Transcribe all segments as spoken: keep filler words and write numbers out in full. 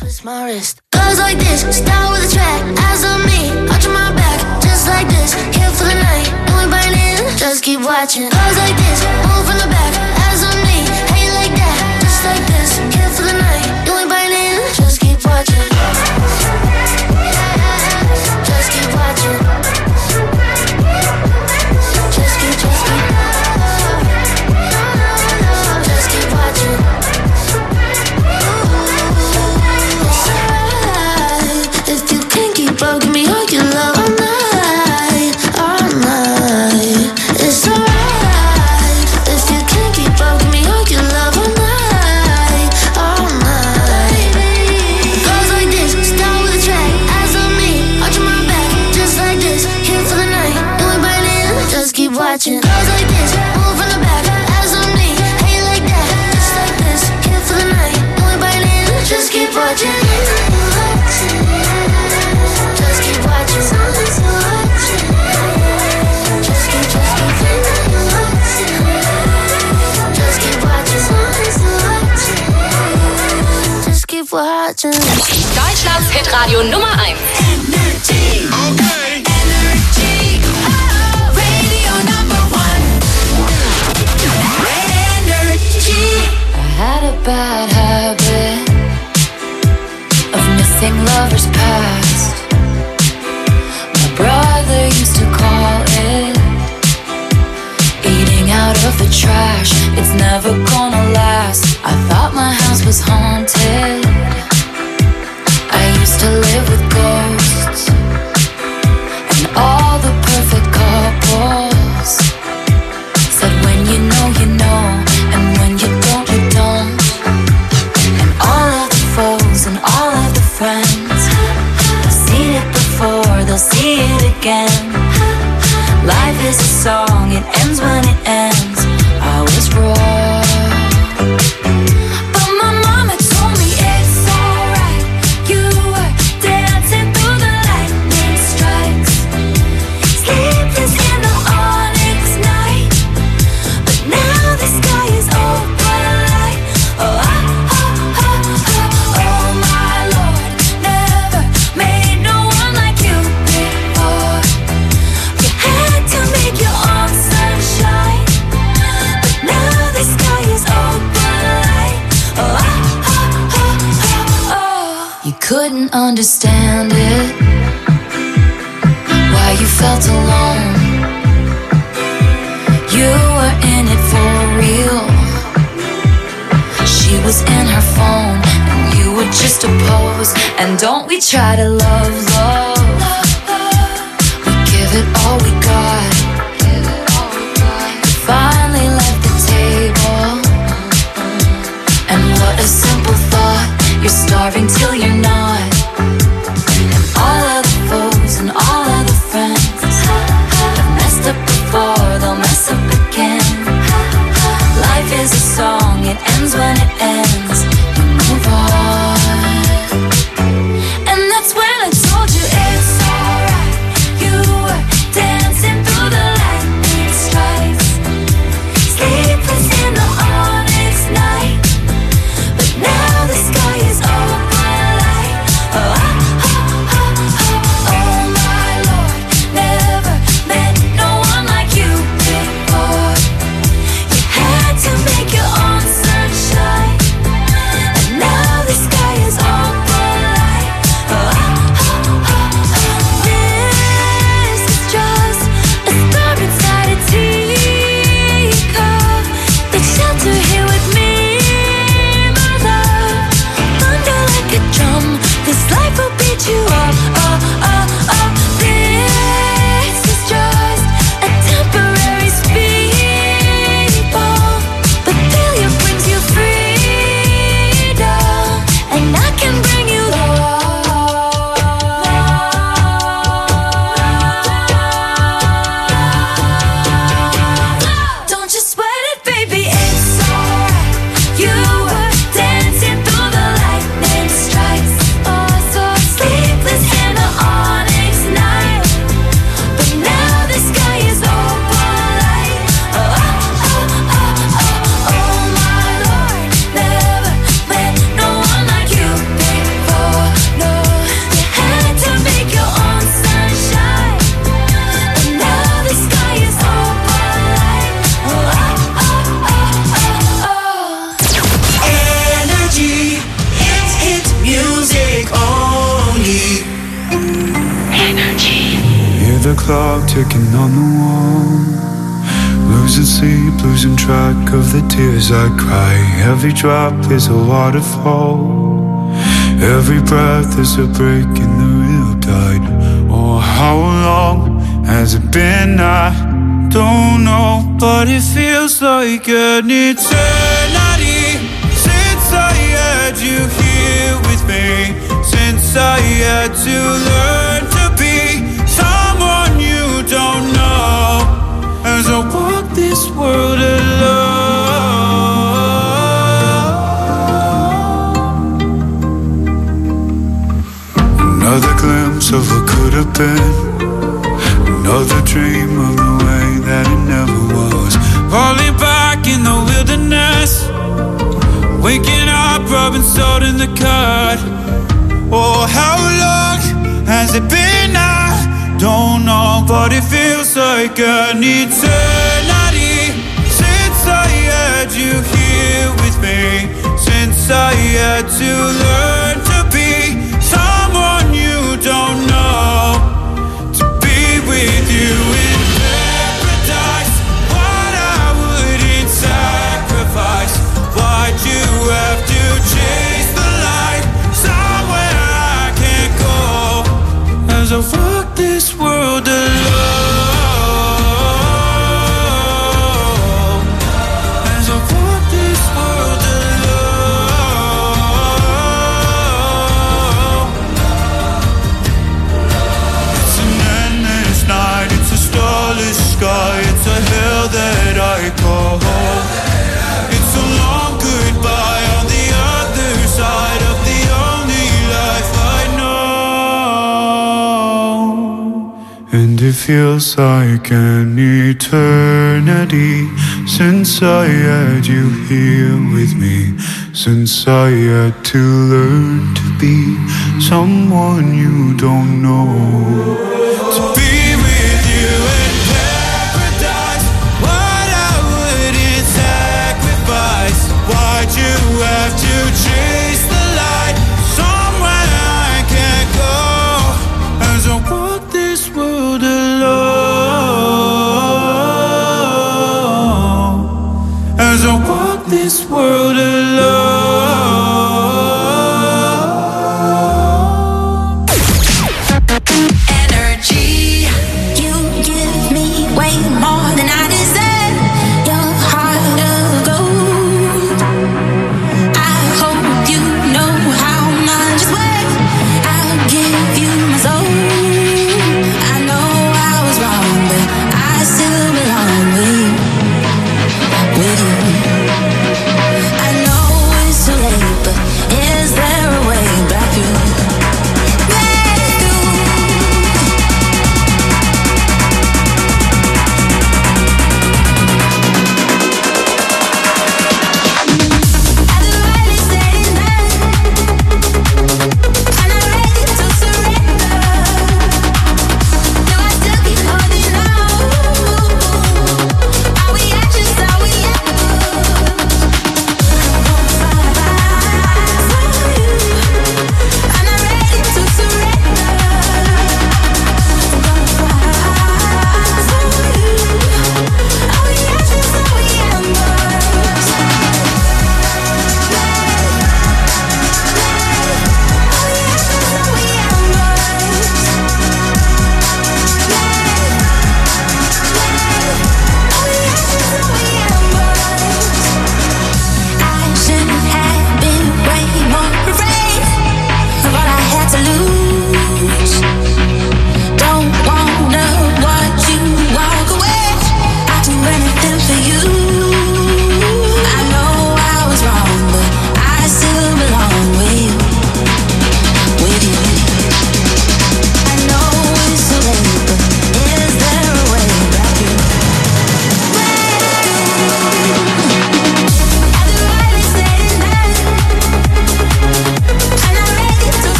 twist my wrist. Goes like this, start with a track. Eyes on me, watching my back. Just like this, here for the night. And we burn in, just keep watching. Goes like this, move from the back. Eyes on me, how you like that? Just like this, here for the night. And we burn in, just keep watching. Just keep watching. Just keep, just keep. Just keep watching. If you can't keep up, give me all your love all night, all night. It's alright. If you can't keep up, give me all your love all night, all night. Goes like this, start with a track. Eyes on me, watching my back. Just like this, here for the night. And we burn in, just keep watching. Goes like this, move from the back. Eyes on me, how you like that? Just like this, here for the night. And we burn in, just keep watching. Just keep watching. Just keep, just keep. Just keep watching. Just keep watching. Deutschlands Hitradio Nummer eins. Energy. Okay. Energy. Oh, radio number one. Energy. I had a bad habit of missing lovers past. My brother used to call it eating out of the trash. It's never gonna last. I thought my house was haunted. I used to live with ghosts and all the perfect couples said when you know, you know, and when you don't, you don't. And all of the foes and all of the friends, I've seen it before, they'll see it again. Life is a song, it ends when it ends. I was wrong, but my mama told me it's alright. You were dancing through the lightning strikes, sleepless in the onyx night. But now the sky is open light. Oh, oh, oh, oh, oh, oh my Lord, never made no one like you before. You had to make your own sunshine, but now the sky is open light. Oh, oh, oh, oh, oh. You couldn't understand it, why you felt alone. You were in it for real. She was in her phone and you were just a pose. And don't we try to love, love? We give it all we got. You finally left the table, and what a simple thought. You're starving till you're not. And all of the foes and all of the friends have messed up before, they'll mess up again. Life is a song, it ends when it ends. You move on. And that's when I told you it's alright. You were dancing through the lightning strikes, sleepless in the onyx night. But now the sky is open Another clock ticking on the wall. Losing sleep, losing track of the tears I cry. Every drop is a waterfall. Every breath is a break in the real tide. Oh, how long has it been? I don't know, but it feels like an eternity since I had you here with me. Since I had to learn to be someone you don't know. As I walk this world alone. Another glimpse of what could have been. Another dream of the way that it never was. Falling back in the wilderness. Waking up, rubbing salt in the cut. Oh, how long has it been? I don't know, but it feels like an eternity since I had you here with me. Since I had to learn to be someone you don't know. To be with you in paradise, what I wouldn't sacrifice. Why'd you have to chase the light somewhere I can't go? As I walk this world alone. As I walk this world alone. It's an endless night, it's a starless sky. It's a hell that I call home. It's a long goodbye on the other side of the only life I know. And it feels like an eternity since I had you here with me. Since I had to learn to be someone you don't know. To be with you in paradise, what I wouldn't sacrifice. Why'd you have to chase the light somewhere I can't go? As I walk this world alone. As I walk this world alone. Energy.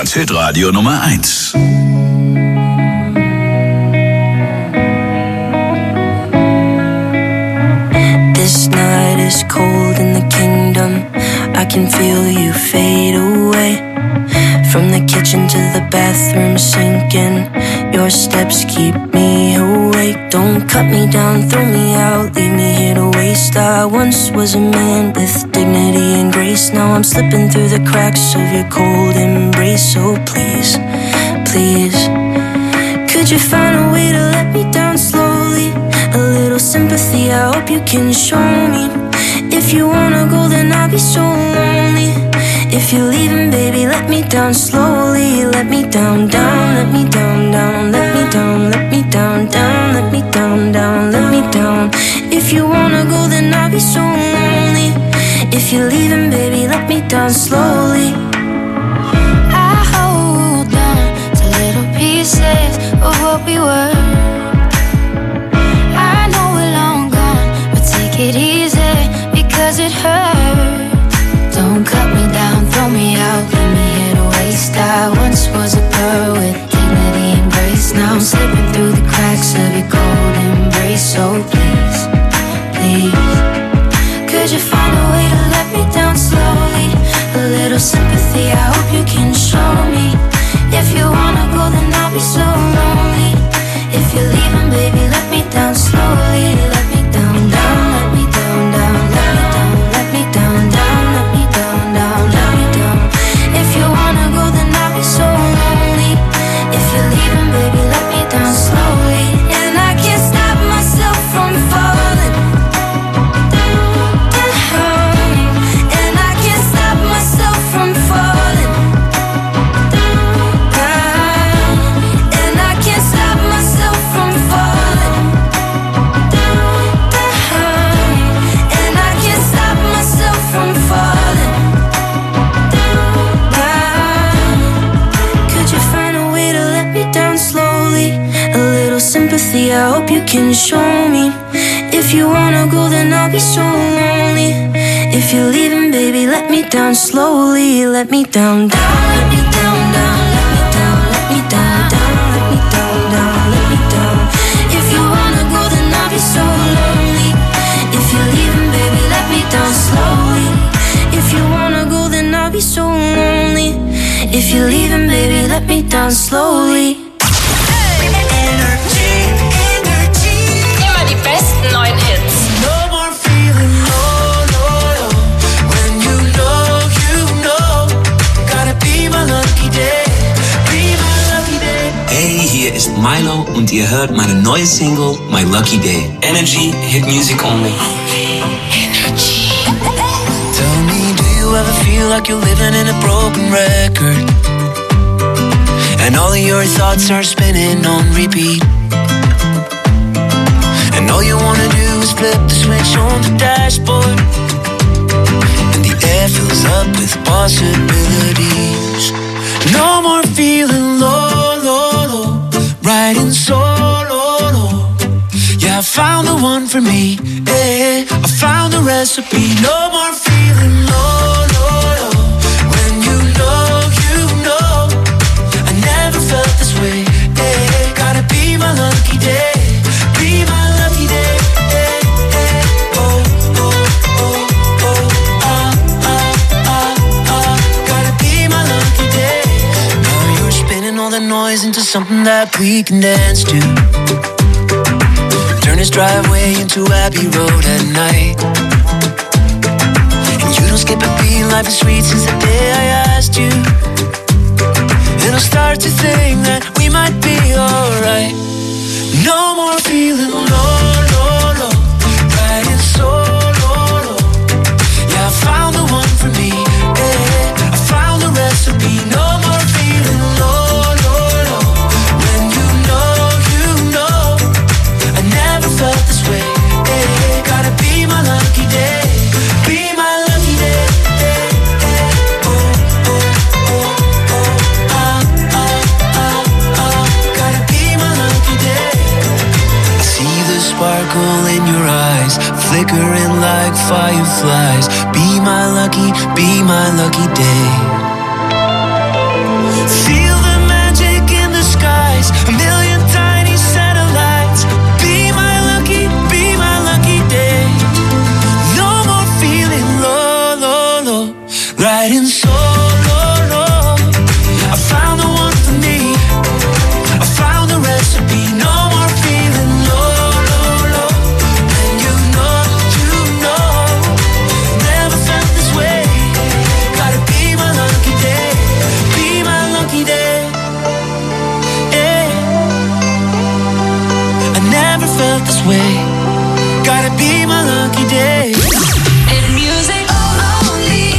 Deutschlands Hitradio Nummer eins. This night is cold in the kingdom. I can feel you fade away. From the kitchen to the bathroom sinking. Your steps keep me awake. Don't cut me down, throw me out, leave me here to waste. I once was a man with dignity and grace. Now I'm slipping through the cracks of your cold embrace. So please, please, could you find a way to let me down slowly? A little sympathy, I hope you can show me. If you wanna go, then I'll be so lonely. If you're leaving, baby, let me down slowly. Let me down, down, let me down, down. Let me down, let me down, down. Let me down, down, let me down. If you wanna go, then I'll be so lonely. If you're leaving, baby, let me down slowly. I hold on to little pieces of what we were. I know we're long gone, but take it easy because it hurts. Don't cut me down, throw me out, leave me here to waste. I once was a pearl with dignity and grace. Now I'm slipping through the cracks of your cold embrace. So please, please, could you find a way to let me down slowly? A little sympathy, I hope you can show me. If you wanna go, then I'll be so lonely. If you're leaving, baby, let me down slowly. Let me down, down, let me down, down, let me down, let me down, down, let me down, down, let me down. If you wanna go, then I'll be so lonely. If you're leaving, baby, let me down slowly. And I can't stop myself from falling down. And I can't stop myself from falling down. And I can't stop myself from falling down. And I can't stop myself from falling down. Could you find a way to let me down slowly? A little sympathy, I hope you can show me. If you wanna go, then I'll be so lonely. If you're leaving, baby, let me down slowly. Let me down, down, let me down, down, let me down, let me down, down, let me down, down, let me down. If you wanna go, then I'll be so lonely. If you're leaving, baby, let me down slowly. If you wanna go, then I'll be so lonely. If you're leaving, baby, let me down slowly. Immer die besten neuen Hits. No more feeling low, low, low. When you know, you know. Gotta be my lucky day. Be my lucky day. Hey, hier ist Milo und ihr hört meine neue Single My Lucky Day. Energy, Hit Music Only. Tell me, do you ever feel like you're living in a broken record? And all of your thoughts are spinning on repeat. And all you wanna do is flip the switch on the dashboard. And the air fills up with possibilities. No more feeling low, low, low. Riding solo, low. Yeah, I found the one for me. Yeah, I found the recipe. No more feeling low, low, low. When you know, you know. I never felt this way. Yeah, gotta be my lucky day. Be my lucky day. Yeah, yeah. Oh, oh, oh, oh. Ah, ah, ah, ah. Gotta be my lucky day. Now you're spinning all the noise into something that we can dance to. Turn his driveway into Abbey Road at night. And you don't skip a beat, life is sweet since the day I asked you. And I'll start to think that we might be alright. No more feeling low, low, low. Riding solo, low. Yeah, I found the one for me. Yeah, I found the recipe. No more feeling low, low, low. When you know, you know. I never felt this way. Yeah, gotta be my lucky day. Be my lucky day. Yeah, yeah. Oh, oh, oh, oh. Ah, ah, ah, ah. Gotta be my lucky day. I see the sparkle in your eyes, flickering like fireflies. Be my lucky, be my lucky day. writing solo low. I found the one for me. I found the recipe. No more feeling low, low, low. And you know, you know, never felt this way. Gotta be my lucky day. Be my lucky day. Yeah. I never felt this way. Gotta be my lucky day. In music only.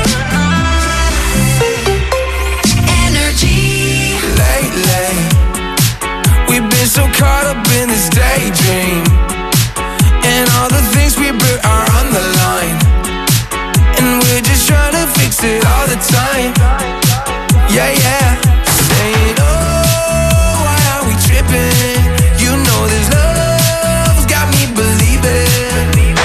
Energy. Lately, we've been so caught up in this daydream, and all the things we built are on the line, and we're just trying to fix it all the time. Yeah, yeah. Saying, oh, why are we tripping? You know this love's got me believing.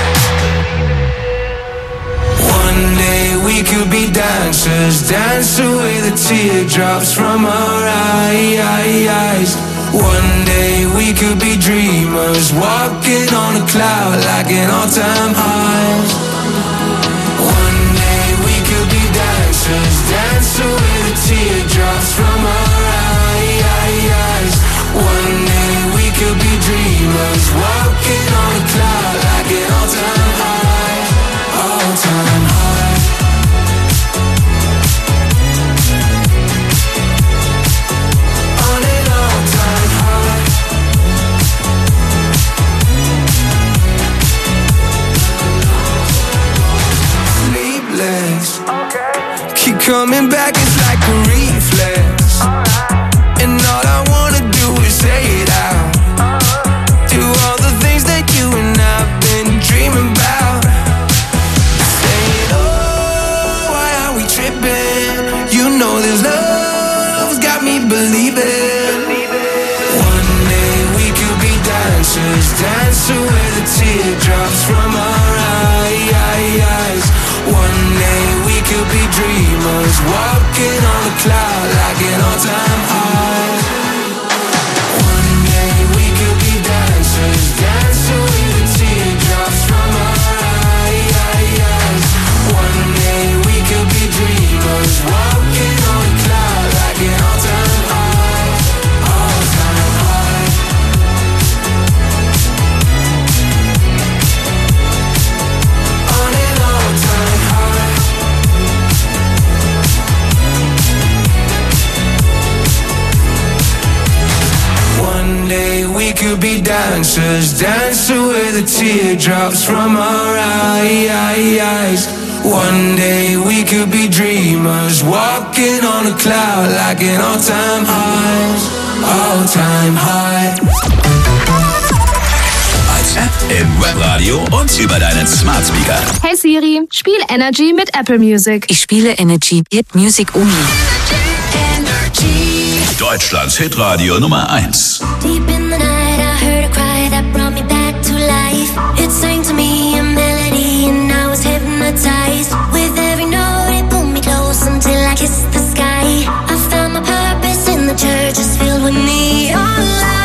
One day we could be dancers, dance away the teardrops from our eyes. One day we could be dreamers, walking on a cloud like an all-time high. One day we could be dancers, dance away the teardrops from our eyes. One day we could be dreamers, walking on a cloud like an all-time high, all-time high. On an all-time high. Sleepless, keep coming back, it's like a reflex. And all I wanna do is say it out. Do all the things that you and I've been dreaming about. Saying, oh, why are we tripping? You know this love's got me believing. One day we could be dancers, dance away the teardrops from our eyes. One day we could be dreamers, walking on a cloud like an all-time high. One day we could be dancers, dance away the teardrops from our eyes. One day we could be dreamers, walking on a cloud like an all-time high, all-time high. On an all-time high. One day we could be dancers, dance away the teardrops from our eyes. One day we could be dreamers, walking on a cloud like an all-time high, all-time high. Als App im Webradio und über deinen Smart Speaker. Hey Siri, spiel Energy mit Apple Music. Ich spiele Energy, Hit Music Only. Energy. Deutschlands Hitradio Nummer eins. Deep in the night I heard a cry that brought me back to life. It sang to me a melody and I was hypnotized. With every note it pulled me close until I kissed the sky. I found my purpose in the church is filled with neon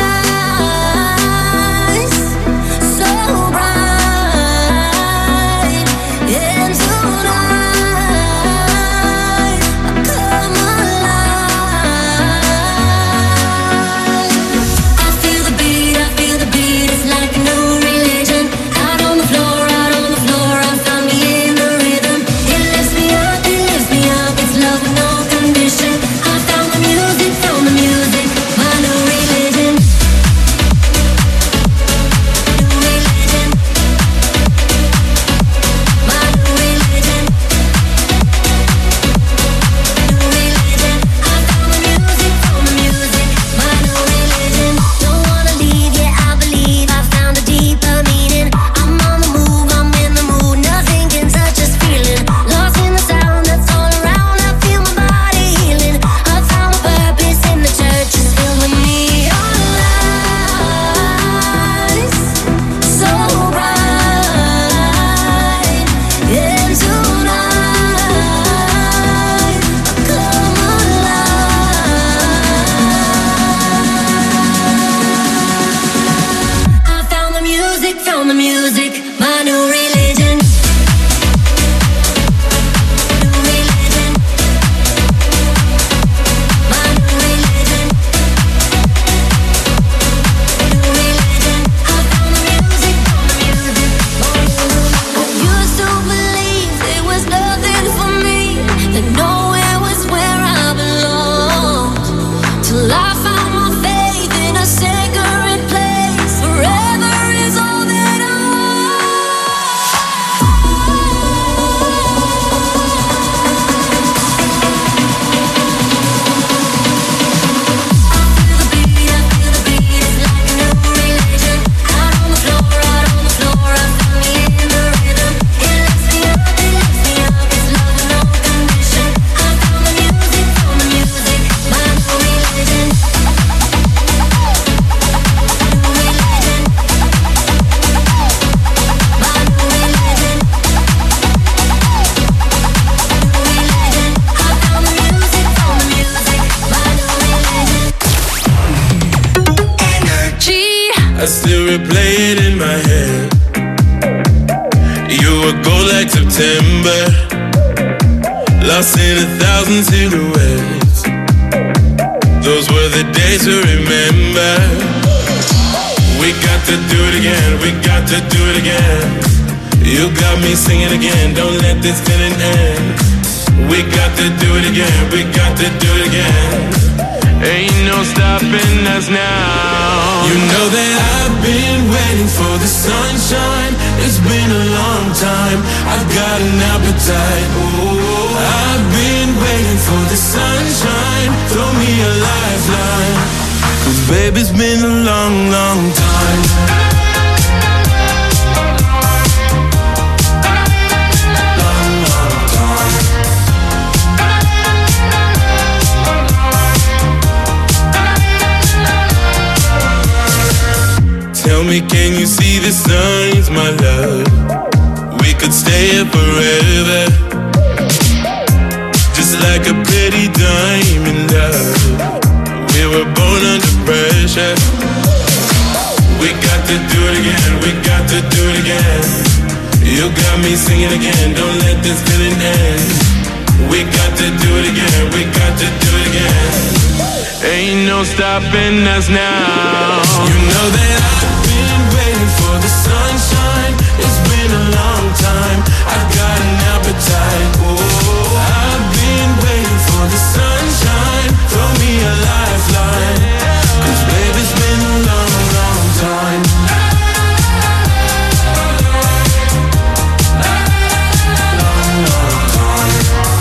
lights. So bright. And tonight I come alive. I feel the beat, I feel the beat. It's like a new religion. Out on the floor, out on the floor. I found me in the rhythm. September, lost in a thousand silhouettes. Those were the days to remember. We got to do it again, we got to do it again. You got me singing again, don't let this feeling end. We got to do it again, we got to do it again. Ain't no stopping us now. You know that I've been waiting for the sunshine. It's been a long time, I've got an appetite. Oh, I've been waiting for the sunshine. Throw me a lifeline, 'cause baby, it's been a long, long time. Tell me, can you see the signs, my love? We could stay here forever, just like a pretty diamond, love. We were born under pressure. We got to do it again, we got to do it again. You got me singing again, don't let this feeling end. We got to do it again, we got to do it again. Ain't no stopping us now. You know that I've been waiting for the sunshine. It's been a long time, I've got an appetite. Oh, I've been waiting for the sunshine. Throw me a lifeline, 'cause baby, it's been a long, long time. Long, long time.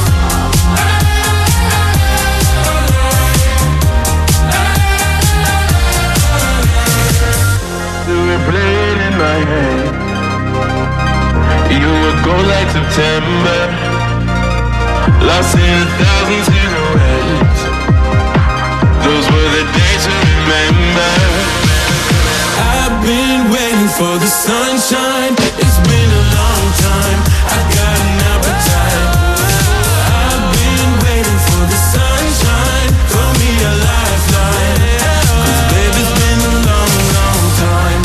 Play it in my head. You would go like September, lost in a thousand silhouettes. Those were the days to remember. I've been waiting for the sunshine. It's been a long time, I've got an appetite. I've been waiting for the sunshine. Throw me a lifeline, 'cause baby, it's been a long, long time.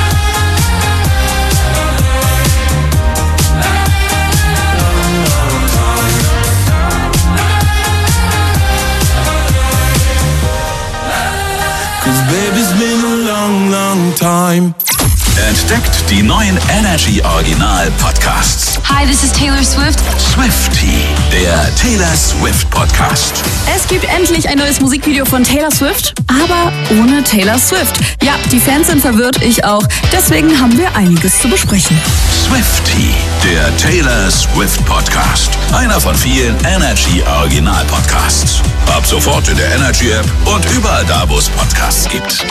Baby's been a long, long time. Entdeckt die neuen Energy Original Podcasts. Hi, this is Taylor Swift. Swiftie, der Taylor Swift Podcast. Es gibt endlich ein neues Musikvideo von Taylor Swift, aber ohne Taylor Swift. Ja, die Fans sind verwirrt, ich auch. Deswegen haben wir einiges zu besprechen. Swiftie, der Taylor Swift Podcast. Einer von vielen Energy Original Podcasts. Ab sofort in der Energy App und überall da, wo es Podcasts gibt.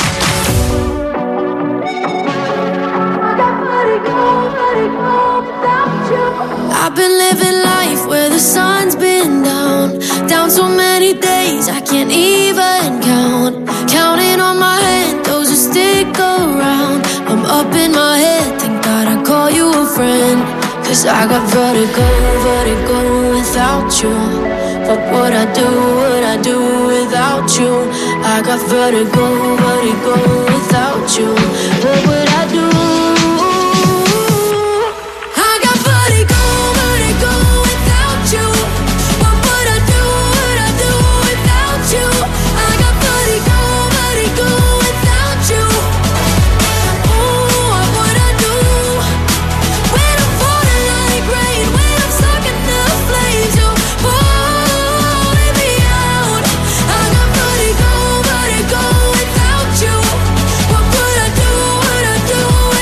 I've been living life where the sun's been down, down so many days I can't even count. Counting on my hand, those who stick around. I'm up in my head, thank God I call you a friend. 'Cause I got vertigo, vertigo without you. What would I do, would I do without you? I got vertigo, vertigo without you. What would I do? What would I do?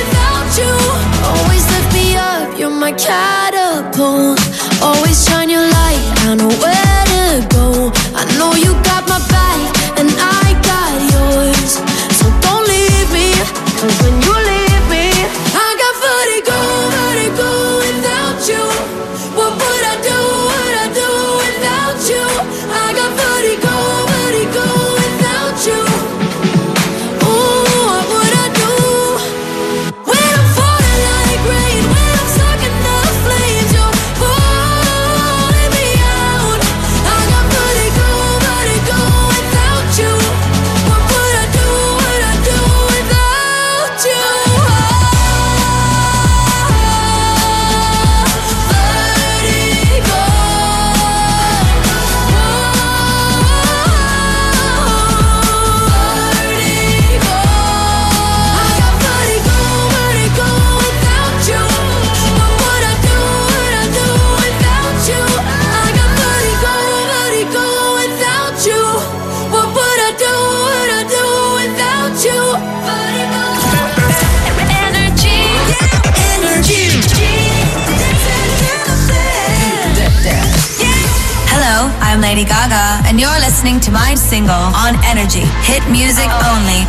Lady Gaga, and you're listening to my single on Energy. Hit music only.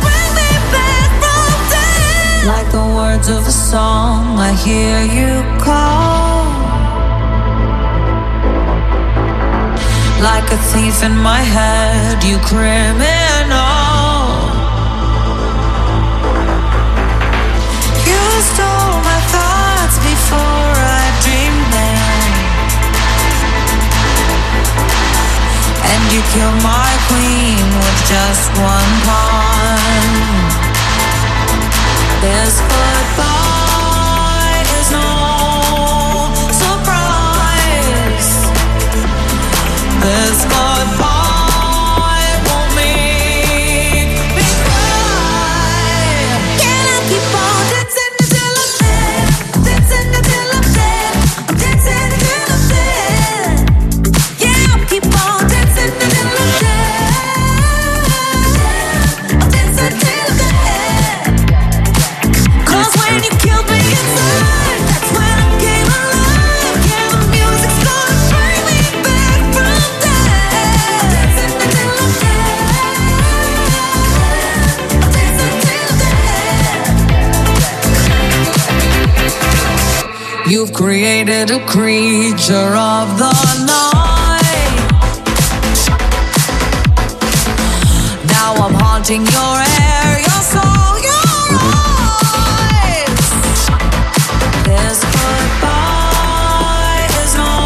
Like the words of a song, I hear you call. Like a thief in my head, you criminal. You stole my thoughts before I dreamed them, and you killed my queen with just one pawn. This goodbye is no surprise. This goodbye won't make me cry. Can I keep on dancing until I'm dead? Dancing until I'm dead. I'm dancing until I'm dead. Yeah, I'll keep on dancing until I'm dead. I'm dancing until I'm dead. Cause when you killed me inside, that's when I came alive. Yeah, the music's gonna bring me back from death. I'm dancing until I'm dead. I'm dancing until I'm dead. You've created a creature of the night. Now I'm haunting your air, your soul, your eyes. This goodbye is no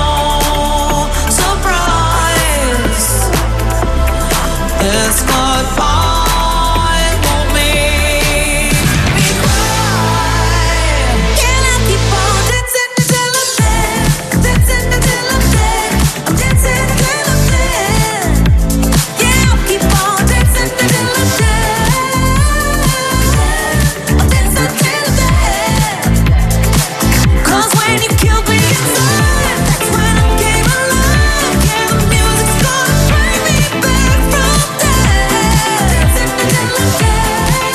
surprise. This goodbye won't make me cry. Can I keep on dancing until I'm dead? Dancing until I'm dead. I'm dancing until I'm dead. Yeah, I'll keep on dancing until I'm dead. I'm dancing until I'm dead. Cause when you killed me inside, that's when I came alive. Yeah, the music's gonna bring me back from death. Dancing until I'm dead.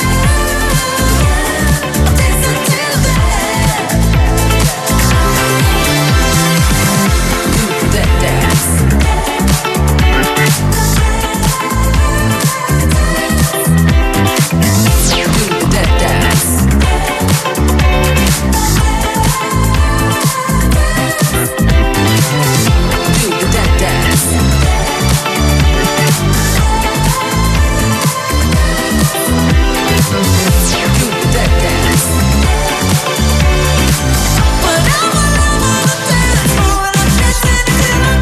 I'm dancing until I'm dead. Do that dance. Do that dance. Do that dance. Do that dance. But I'm all over the dance floor and I'm dancing until I'm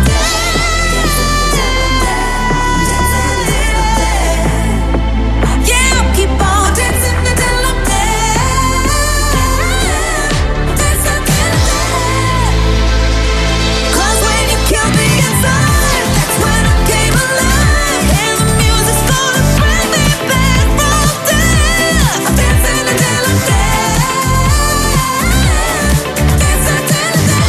dead. Yeah, I'll keep on dancing until I'm dead. Dancing until I'm dead. Cause when you killed me inside, that's when I came alive. And the music's gonna bring me back from death. I'm dancing until I'm dead. Dancing until I'm dead.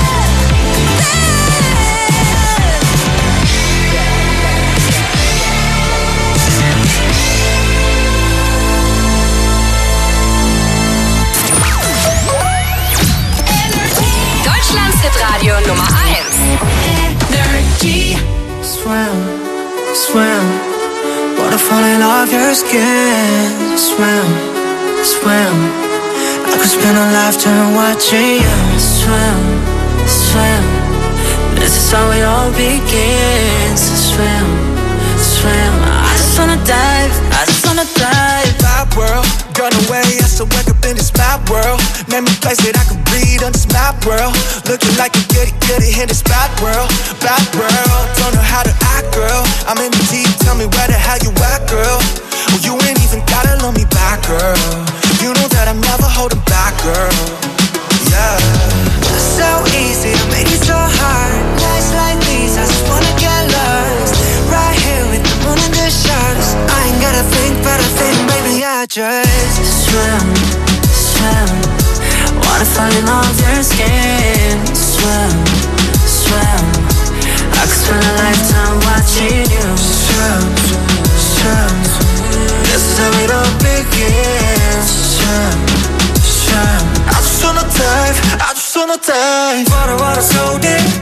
Deutschlands Hitradio Nummer eins. Energy. Swim, swim. Waterfall in off your skin. Swim, swim. I could spend a lifetime watching you swim, swim. This is how it all begins. Swim, swim. I just wanna dive, I just wanna dive. My world, gone away, I still wake up in this map world. Name a place that I can breathe on this map world. Looking like a goody goody in this bad world, bad world. Don't know how to act, girl. I'm in the deep, tell me where the hell you at, girl. Well, you ain't even gotta love me back, girl. You know that I'm never holding back, girl. Yeah. So easy to make it so hard. Nights like these, I just wanna get lost. Right here with the moon and the stars. I ain't gotta think, but I think, baby, I just swim, swim. Wanna fall in love with your skin. Swim, swim. I could spend a lifetime watching you swim, swim. This is how it all begins. Swim, swim. I just wanna dive, I just wanna dive. Water, water so deep, water,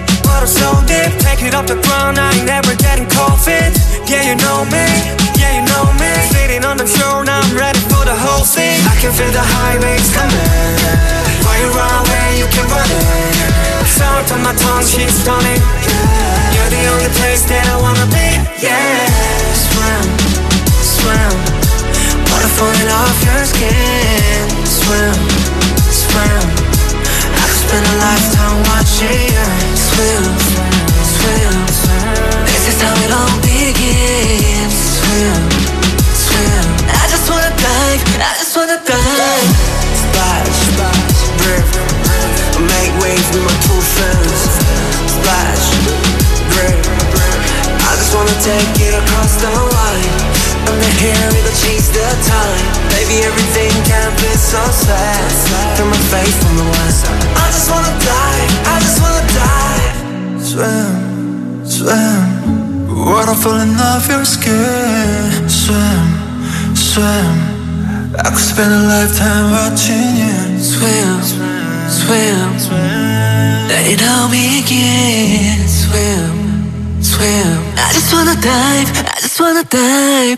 water so deep, take it off the ground, I ain't never getting cold feet. Yeah, you know me, yeah, you know me. Sitting on the shore, now I'm ready for the whole scene. I can feel the high waves coming. While you run away, you can run it. Sound on my tongue, she's stunning. You're the only place that I wanna be. Yeah, swim, swim. Water falling off your skin. Swim, swim. I could spend a lifetime watching you swim, swim. This is how it all begins. Swim, swim. I just wanna dive, I just wanna dive. Splash, splash, river. Make waves with my two friends. Splash, river. I just wanna take it across the line. I'm the hair, it'll change the time. Baby, everything can be so sad. Through my face from the west. I just wanna dive, I just wanna dive. Swim, swim. Water falling off your skin. Swim, swim. I could spend a lifetime watching you swim, swim, swim. Let it all begin. Swim, swim. I just wanna dive, I just wanna dive.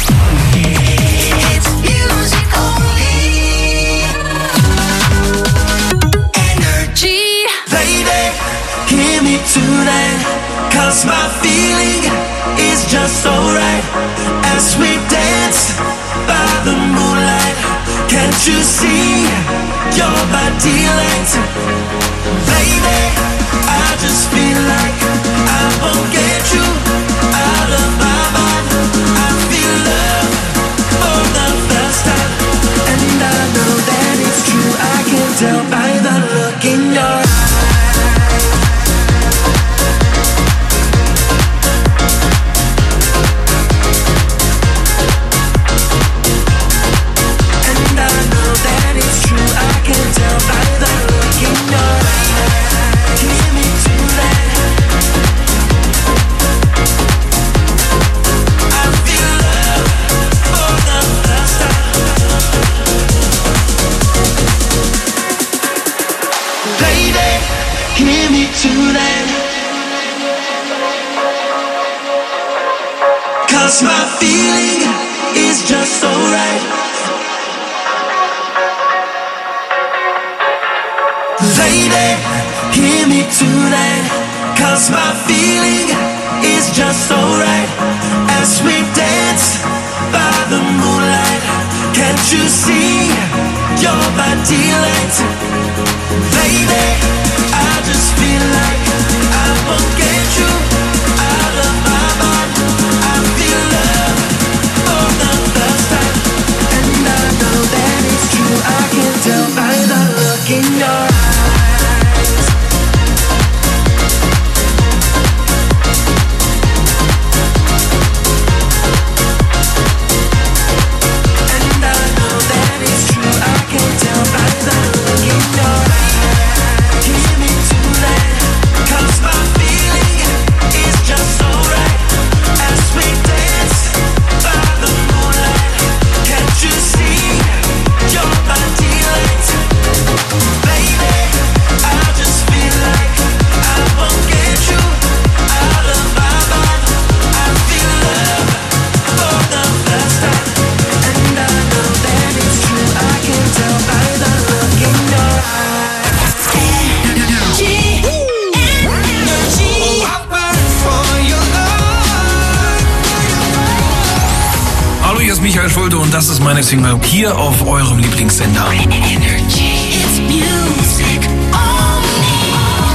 It's music only. Energy. Lady, hear me tonight, cause my feeling is just so right. As we dance by the moonlight, can't you see your body light? Baby, I just feel like I won't get you out of my mind. I feel love for the first time, and I know that it's true. I can tell by the look in your eyes. Cause my feeling is just so right. Lady, hear me tonight, cause my feeling is just so right. As we dance by the moonlight, can't you see your body light? Lady, I just feel like I won't get you out of my mind. I feel love for the first time, and I know that it's true. I can tell by the look in your eyes. Michael Schulte und das ist meine Single hier auf eurem Lieblingssender. Energy. It's music only.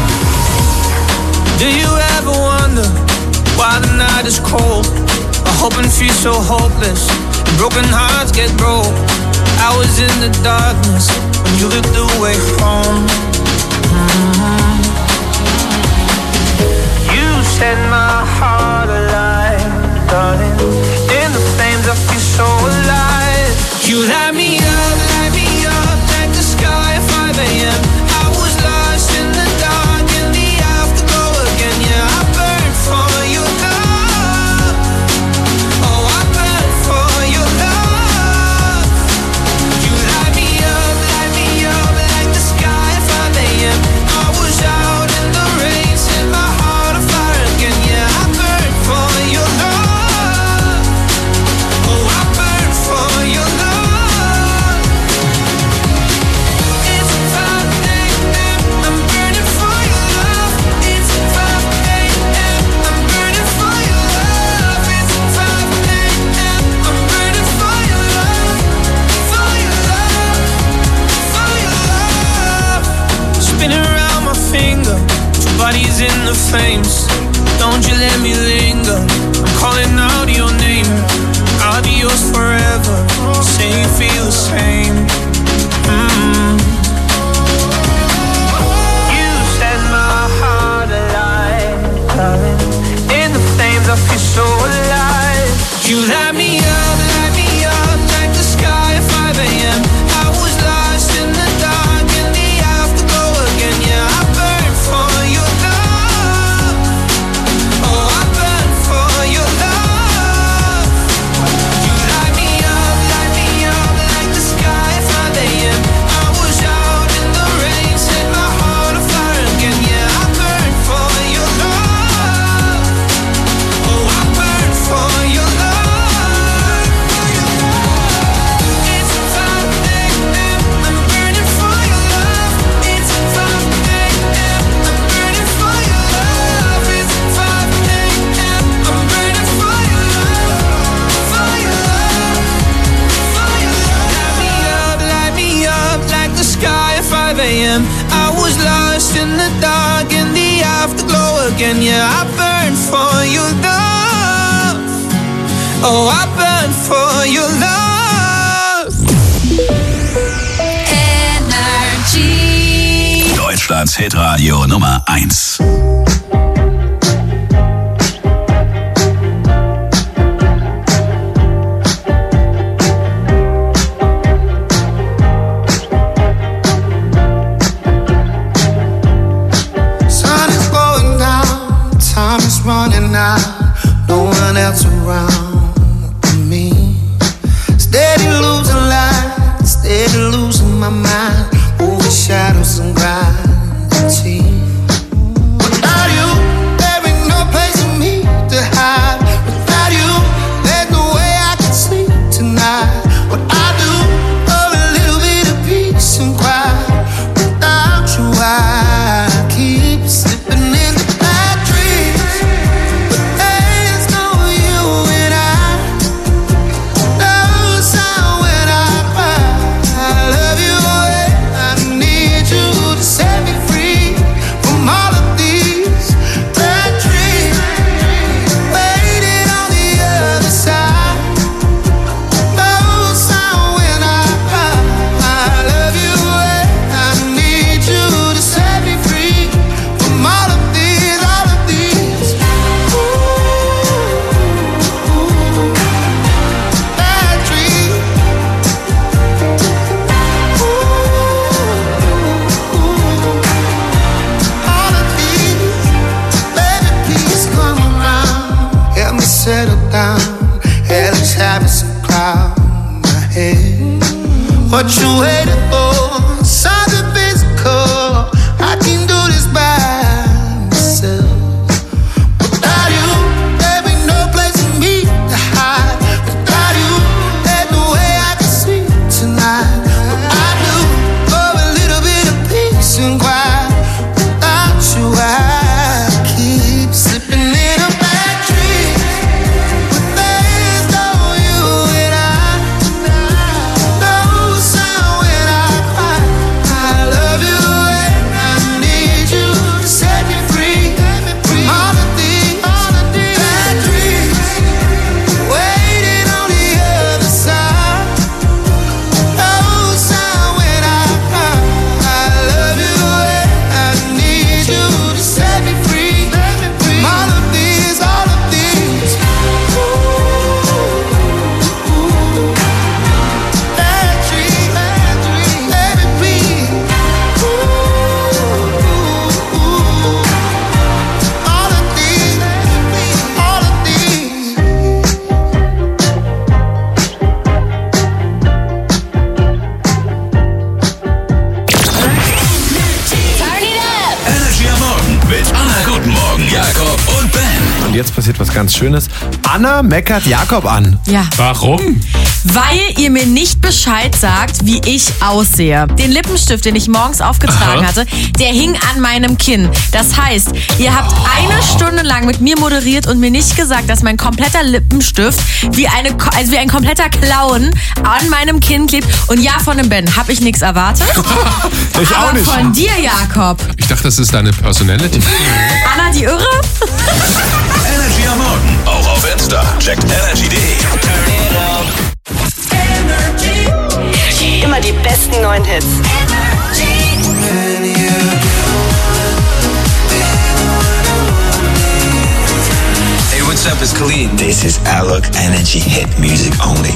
Do you ever wonder why the night is cold? I hope and feel so hopeless. Broken hearts get broke. I was in the darkness when you lit the way home. Mm-hmm. You set my heart alive, darling. In the flames I feel so alive. You light me up, light me up like the sky at five a.m. I was lost in the dark, in the afterglow again. Yeah, I burn for your love. Oh, I burn for your love. You light me up, light me up like the sky at five a.m. I was out in the rain, set my heart the flames. Don't you let me linger. I'm calling out your name. I'll be yours forever. Say you feel the same. Mm. You set my heart alight, darling. In the flames I feel so alive. You light me up, light me up like the sky at five a.m. I was lost in the dark in the afterglow again. Yeah, I burn for your love. Oh, I burn for your love. You light me up, light me up like the sky at five a.m. I was out in the rain, set my heart on fire again. Yeah, I burn for your love. Oh, I burn for your love. It's five a.m. I'm burning for your love. It's five a.m. I'm burning for your love. It's five a.m. I'm burning for your love. For your love. For your love. Light me up, light me up like the sky at five a.m. I was lost in the dark in the afterglow again. Yeah, I burn for your love. Oh, I burn for your love. Energy. Deutschlands Hitradio Nummer eins. Sun is going down, time is running out, no one else around but me. Steady losing light, steady losing my mind, over shadows and gravity. Without you, there ain't no place for me to hide. Without you, there's no way I can sleep tonight. What I do for a little bit of peace and quiet. Without you, I keep slipping into bad dreams. But there's no you and I. No sound when I cry. I love you and I need you to set me free from all of these bad dreams. Waiting on the other side. No sound when I cry. I love you and I need you to set me free from all of these, all of these. Ooh, bad dreams. All of these, baby, please come around. Help me settle down. Hell is having some cloud in my head. What you waiting for? Something physical. I can do this by myself. Without you, there ain't no place for me to hide. Without you, there's no way I can sleep tonight. What I do for a little bit of peace and quiet. Without you, I keep slipping in a bad dream. But there's no you and I. No sound when I ganz Schönes. Anna meckert Jakob an. Ja. Warum? Weil ihr mir nicht Bescheid sagt, wie ich aussehe. Den Lippenstift, den ich morgens aufgetragen Aha. hatte, der hing an meinem Kinn. Das heißt, ihr habt eine Stunde lang mit mir moderiert und mir nicht gesagt, dass mein kompletter Lippenstift wie, eine, also wie ein kompletter Clown an meinem Kinn klebt. Und ja, von dem Ben habe ich nichts erwartet. Ich auch Aber nicht. von dir, Jakob. Ich dachte, das ist deine Personality. Anna, die Irre? Energy am Morgen, auch auf Insta. Checkt energy punkt de. Immer die besten neuen Hits. Hey, what's up? It's Khalid. This is Alok Energy Hit Music Only.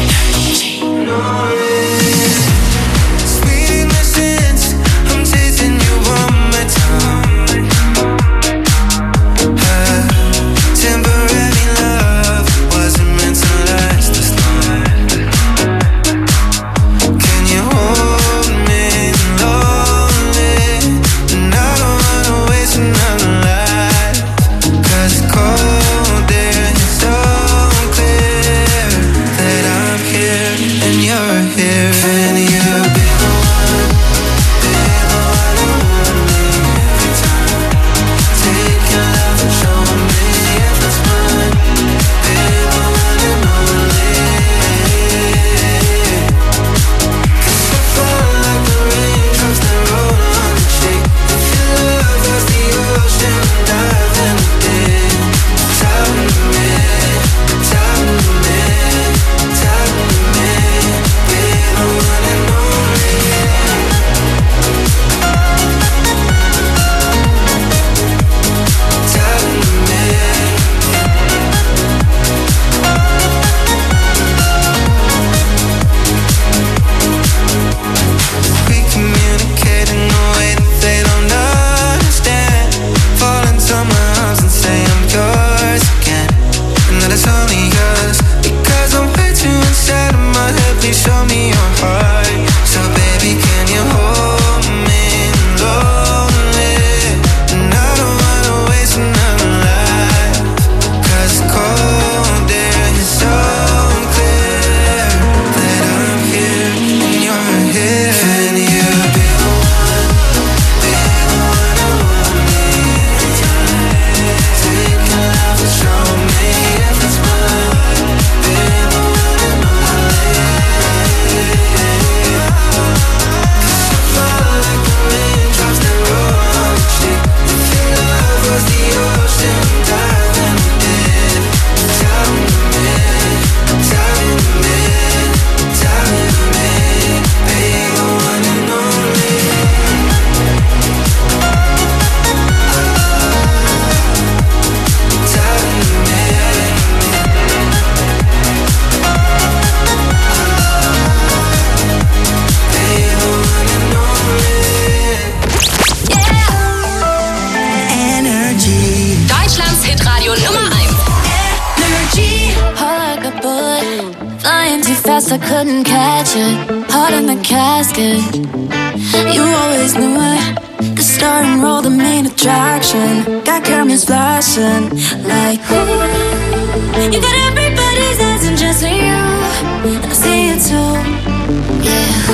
I couldn't catch it. Heart in the casket. You always knew it. The star and roll, the main attraction. Got cameras flashing like ooh. You got everybody's eyes and just you. And I see it too. Yeah.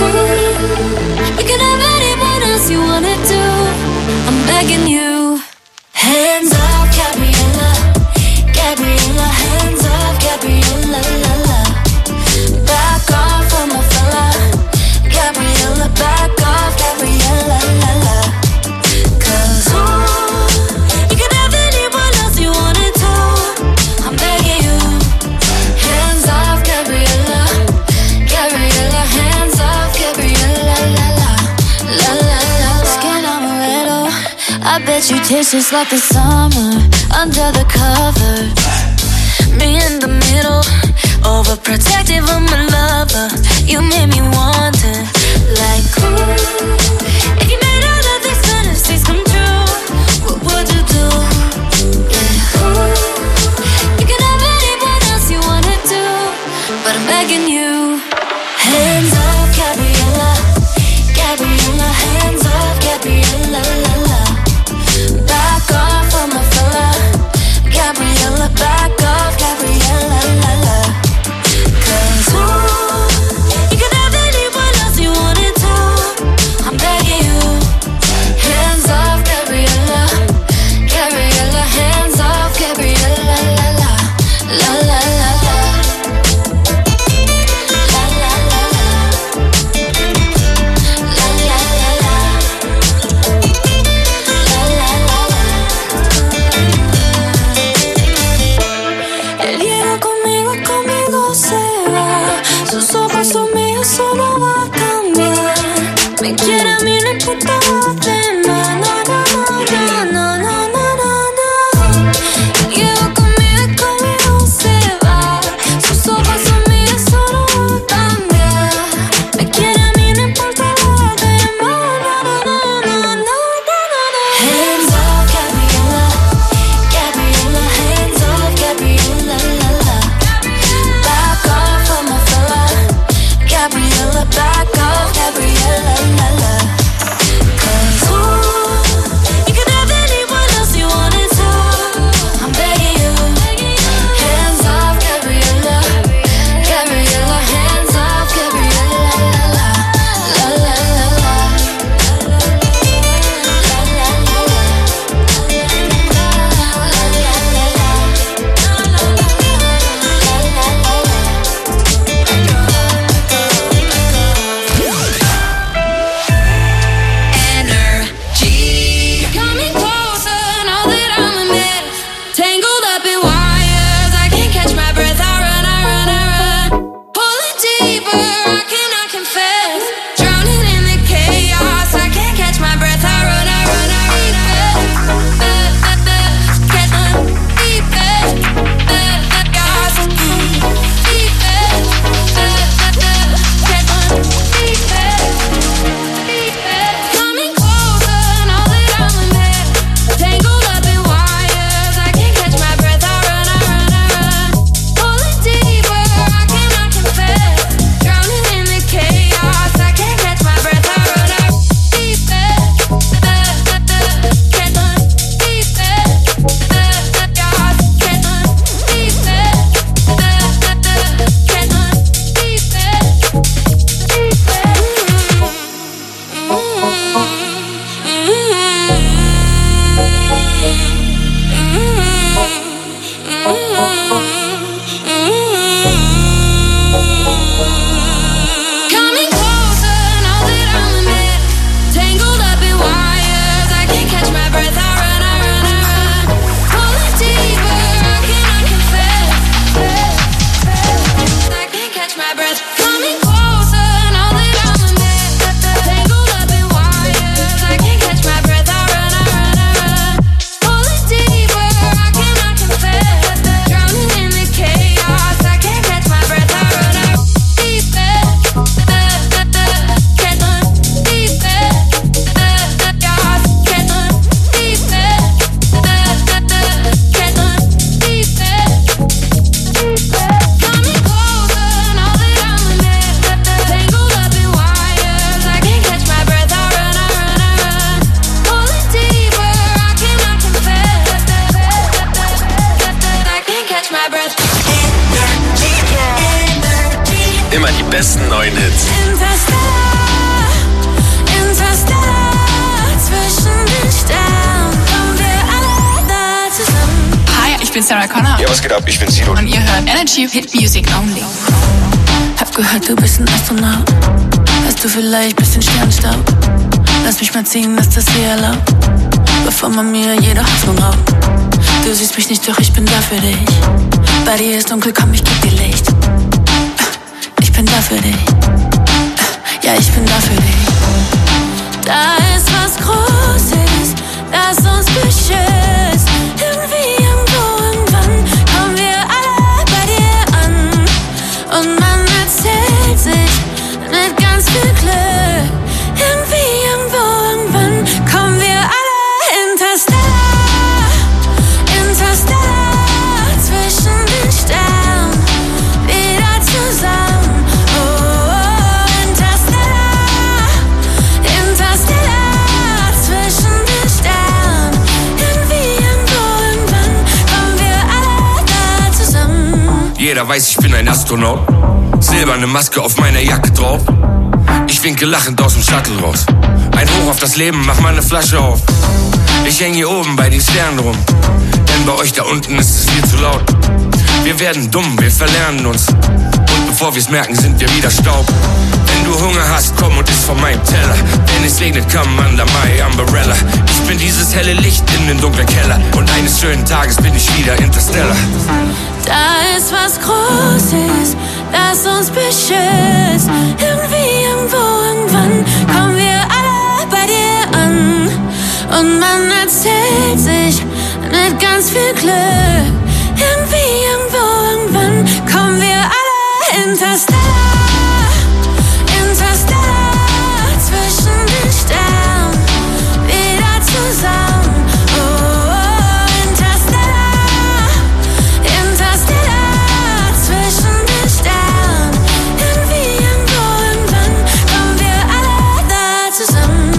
Ooh. We can have anyone else you wanna do. I'm begging you. Hands off, Gabriella. Gabriella, hands off, Gabriella, la la. Back off on my fella. Gabriella, back off, Gabriella, la la. Cause ooh, you can have anyone else you wanna do. I'm begging you. Hands off, Gabriella. Gabriella, hands off, Gabriella, la la. La la la. Skin amaretto. I bet you taste just like the summer under the cover. Me in the middle, overprotective of my lover. You made me wonder, like, ooh, if you made all of these fantasies come true, what would you do? Yeah, ooh, you can have anyone else you wanna do, but I'm begging you. Hands off, Gabriella. Gabriella, hands off, Gabriella, la la. Back off on my fella. Gabriella, back besten neuen Hits. Interstellar, Interstellar, zwischen den Sternen kommen wir alle da zusammen. Hi, ich bin Sarah Connor. Ja, was geht ab? Ich bin Sido. Und ihr hört Energy Hit Music Only. Hab gehört, du bist ein Astronaut. Hast du vielleicht bisschen Sternstaub? Lass mich mal ziehen, ist das hier erlaubt? Bevor man mir jede Hoffnung raubt. Du siehst mich nicht, doch ich bin da für dich. Bei dir ist dunkel, komm, ich geb dir Licht. Ich bin da für dich. Ja, ich bin da für dich. Da ist was Großes, das uns beschützt. Irgendwie irgendwo irgendwann kommen wir alle bei dir an. Und man erzählt sich mit ganz viel Glück. Irgendwie irgendwo irgendwann kommen wir alle interstellar, interstellar, zwischen den Sternen wieder zusammen. Oh, oh, interstellar, interstellar, zwischen den Sternen. Irgendwie irgendwo irgendwann kommen wir alle da zusammen. Jeder weiß, ich bin ein Astronaut. Silberne Maske auf meiner Jacke drauf. Ich winke lachend aus dem Shuttle raus. Ein Hoch auf das Leben, mach mal ne Flasche auf. Ich häng hier oben bei den Sternen rum. Denn bei euch da unten ist es viel zu laut. Wir werden dumm, wir verlernen uns. Und bevor wir's merken, sind wir wieder Staub. Wenn du Hunger hast, komm und iss von meinem Teller. Wenn es regnet, komm under my umbrella. Ich bin dieses helle Licht in den dunklen Keller. Und eines schönen Tages bin ich wieder Interstellar. Da ist was Großes, das uns beschützt. Irgendwie irgendwo irgendwann kommen wir alle bei dir an. Und man erzählt sich mit ganz viel Glück. Irgendwie irgendwo irgendwann kommen wir alle interstellar, interstellar, zwischen den Sternen wieder zusammen. Oh, oh, interstellar, interstellar, zwischen den Sternen. Irgendwie irgendwo irgendwann kommen wir alle da zusammen.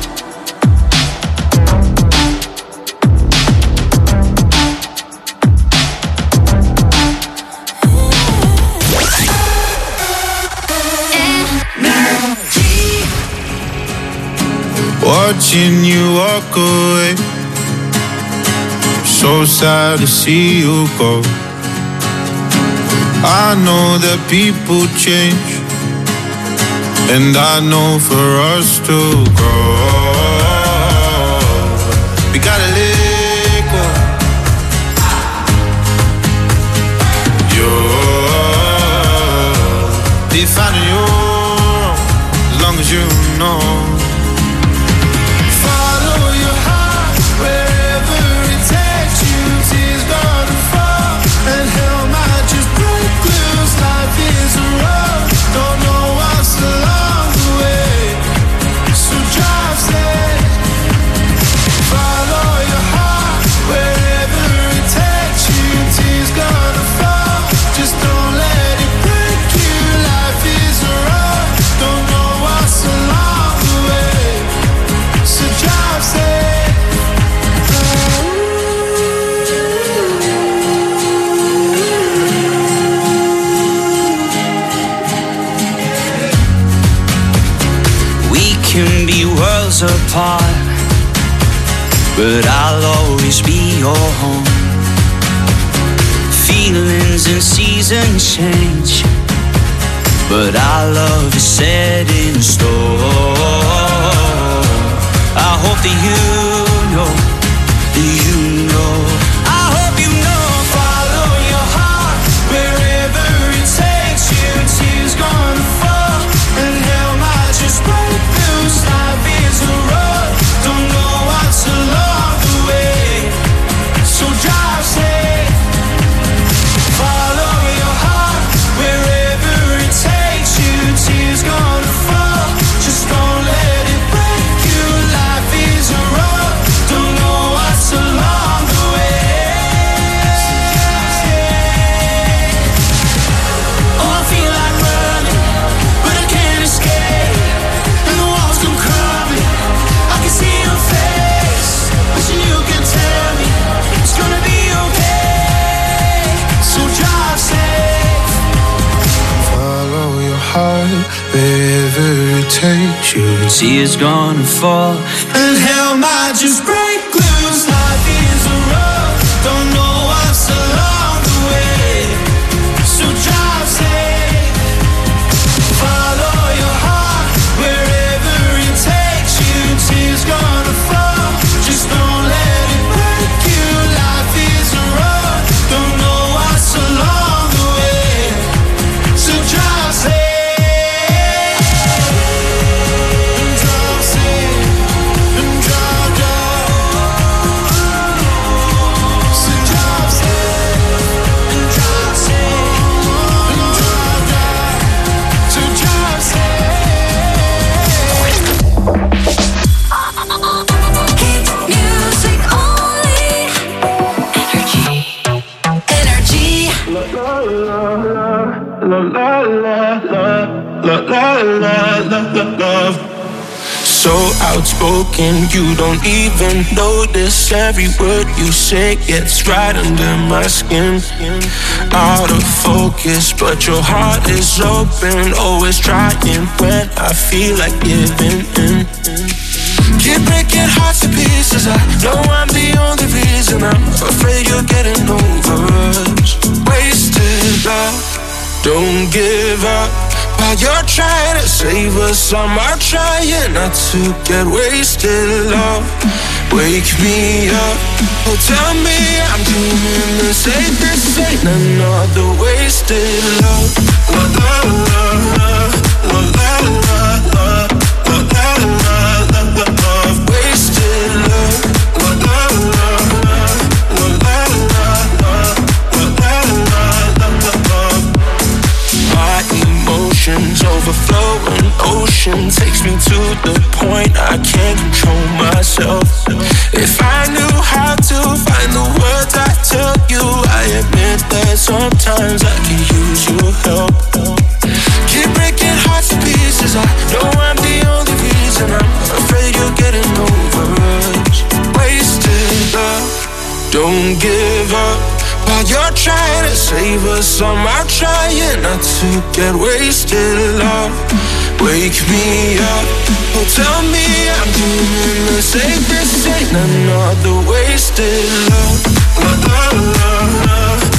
Watching you walk away, so sad to see you go. I know that people change, and I know for us to grow, we gotta let go. You're defining your own, as long as you know. Can be worlds apart, but I'll always be your home. Feelings and seasons change, but our love is set in stone. I hope that you know, that you know. I hope you know. Follow your heart wherever it takes you. Tears gonna fall and hell might just break. Life is a road, don't know what's along the way. So drive safe, follow your heart wherever it takes you. Tears gonna fall, just don't let it break you. Life is a road, don't know what's along the way. wherever it takes you. You see it's gonna fall, and hell might just break loose. Life is a road, don't know what's along the way. So drive safe, follow your heart wherever it takes you. Tears gonna fall, just don't let it break you. Life is a road, don't know what's along the way. So drive safe, and drive safe, and drive, drive. So drive safe, and drive safe, and drive, drive. So drive safe. Music only. Energy. Energy. La la la la la la la love. So outspoken, you don't even notice. Every word you say gets right under my skin. Out of focus, but your heart is open. Always trying when I feel like giving in. Keep breaking hearts to pieces. I know I'm the only reason. I'm afraid you're getting over us. Wasted love, don't give up. While you're trying to save us, I'm out trying not to get wasted love. Wake me up, oh tell me I'm doing the same. This ain't another wasted love. La la la la, la la la la, la la la la la love. Wasted love. La la la la, la la la la, la la la la la love. My emotions overflow, an ocean takes me to the point I can't control myself. If I knew how to find the words I tell you, I admit that sometimes I can use your help. Keep breaking hearts to pieces. I know I'm the only reason. I'm afraid you're getting over us. Wasted love, don't give up. While you're trying to save us, I'm out trying not to get wasted love. Wake me up, oh tell me I'm doing the same. This ain't another wasted love. La la la la.